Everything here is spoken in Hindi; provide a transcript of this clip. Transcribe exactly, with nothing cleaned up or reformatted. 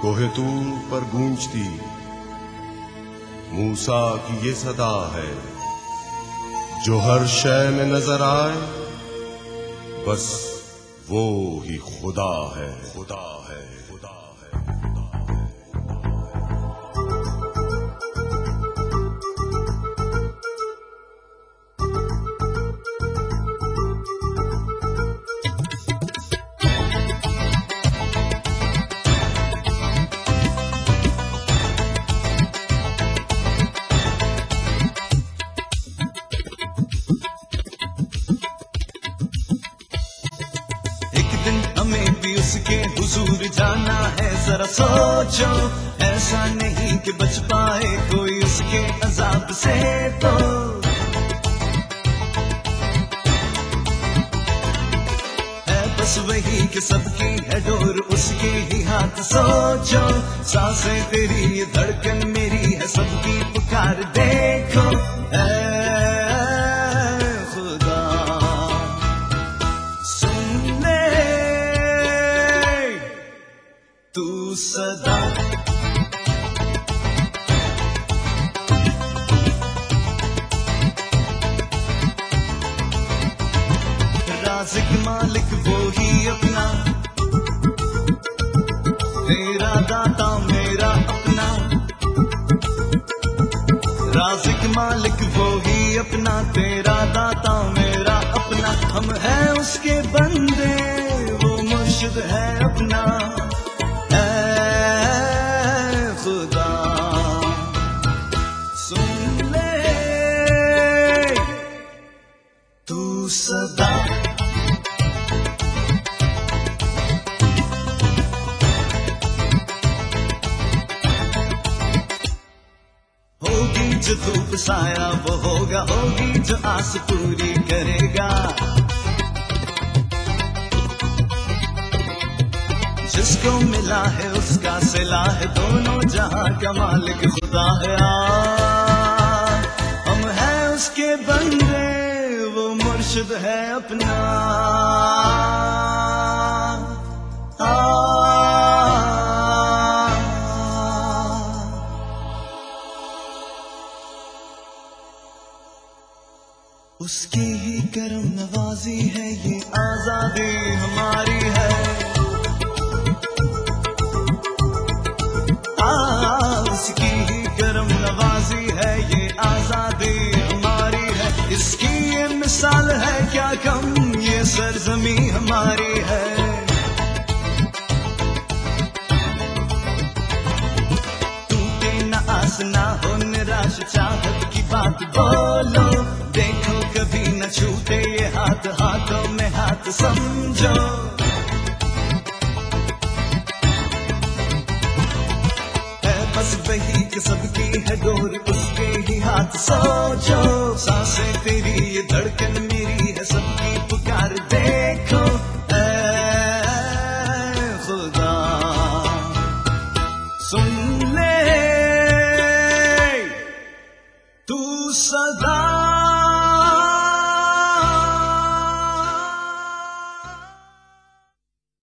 कोहे तूर पर गूंजती मूसा की ये सदा है, जो हर शय में नजर आए बस वो ही खुदा है, खुदा है, खुदा है, खुदा है। हमें भी उसके हुजूर जाना है, जरा सोचो ऐसा नहीं कि बच पाए कोई उसके अजाब से। तो है बस वही कि सबकी है डोर उसके ही हाथ। सोचो सांसें तेरी ये धड़कन मेरी है, सबकी पुकार देखो है तू सदा। राज़िक मालिक वो ही अपना, तेरा दाता मेरा अपना। राज़िक मालिक वो ही अपना, तेरा दाता मेरा अपना। हम हैं उसके बंदे, वो मुर्शिद है अपना। खुदा सुन ले तू सदा। होगी जो धूप साया वो होगा, होगी जो आस पूरी करेगा। जिसको मिला है उसका सिला है, दोनों जहां का मालिक खुदा है। आ, हम हैं उसके बंदे, वो मुर्शिद है अपना। आ, उसकी ही करम नवाजी है, ये आजादी हमारी है। उसकी ही करम नवाजी है, ये आजादी हमारी है। इसकी ये मिसाल है क्या कम, ये सरजमी हमारी है। टूटे न आस ना हो निराश, चाहत की बात बोलो। देखो कभी न छूटे ये हाथ, हाथों में हाथ समझो। बस वही कि सबकी है डोर उसके ही हाथ। सोचो सांसें तेरी ये धड़कन मेरी है, सबकी पुकार देखो ऐ खुदा सुन ले तू सदा।